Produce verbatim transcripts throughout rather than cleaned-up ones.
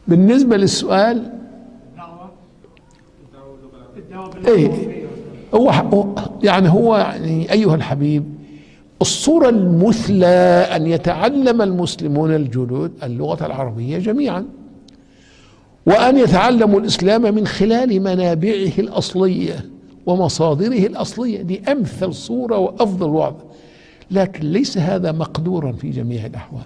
بالنسبة للسؤال، ايه هو يعني هو يعني ايها الحبيب، الصورة المثلى ان يتعلم المسلمون الجدد اللغة العربية جميعا، وان يتعلموا الاسلام من خلال منابعه الاصلية ومصادره الاصلية. دي امثل صورة وافضل وعظ، لكن ليس هذا مقدورا في جميع الاحوال.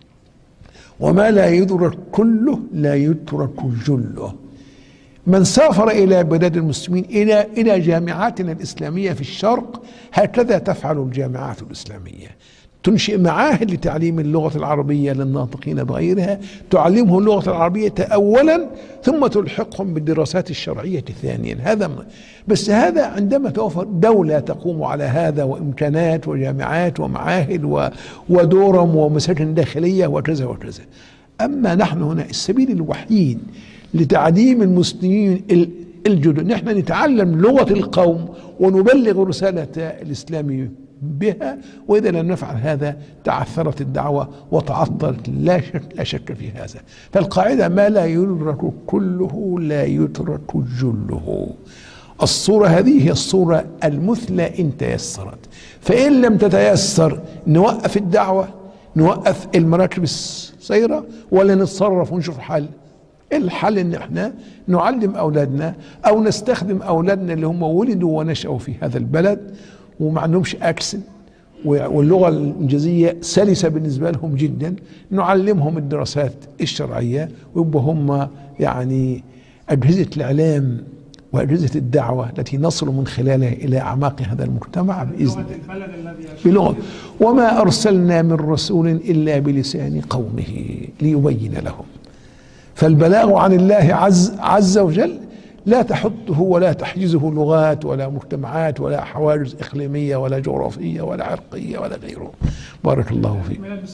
وما لا يدرك كله لا يترك جله. من سافر إلى بلاد المسلمين، إلى إلى جامعاتنا الإسلامية في الشرق، هكذا تفعل الجامعات الإسلامية، تنشئ معاهد لتعليم اللغة العربية للناطقين بغيرها، تعلمهم اللغة العربية أولا ثم تلحقهم بالدراسات الشرعية ثانيا. هذا بس هذا عندما توفر دولة تقوم على هذا، وإمكانات وجامعات ومعاهد ودورم ومساكن داخلية وكذا وكذا. أما نحن هنا السبيل الوحيد لتعليم المسلمين الجدد نحن نتعلم لغة القوم ونبلغ رسالة الإسلام بها، وإذا لم نفعل هذا تعثرت الدعوة وتعطلت، لا شك لا شك في هذا. فالقاعدة ما لا يدرك كله لا يترك جله. الصورة هذه هي الصورة المثلى إن تيسرت، فإن لم تتيسر نوقف الدعوة، نوقف المراكب السيرة، ولا نتصرف ونشوف حل. الحل ان احنا نعلم اولادنا او نستخدم اولادنا اللي هم ولدوا ونشأوا في هذا البلد وما عندهمش اكسن، واللغة الانجليزية سلسة بالنسبة لهم جدا، نعلمهم الدراسات الشرعية، ويبقوا هم يعني اجهزة الاعلام واجهزة الدعوة التي نصل من خلالها الى اعماق هذا المجتمع باذن الله بلغة. وما ارسلنا من رسول الا بلسان قومه ليبين لهم. فالبلاغ عن الله عز, عز وجل لا تحطه ولا تحجزه لغات ولا مجتمعات ولا حواجز إقليمية ولا جغرافية ولا عرقية ولا غيره. بارك الله فيك.